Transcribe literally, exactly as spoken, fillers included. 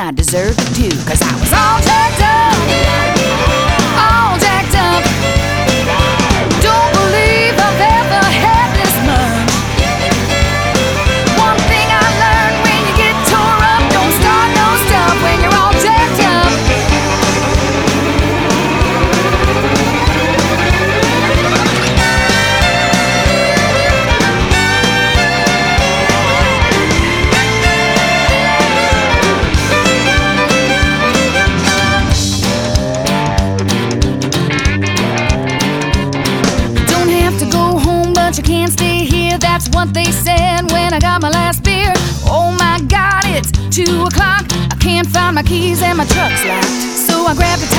I deserved it too, 'cause I was all jacked up, all jacked up. Don't believe I've ever had this much. One thing I learned: when you get tore up, don't start no stuff when you're all jacked up. You can't stay here, that's what they said when I got my last beer. Oh my God, it's two o'clock. I can't find my keys and my truck's locked. So I grabbed a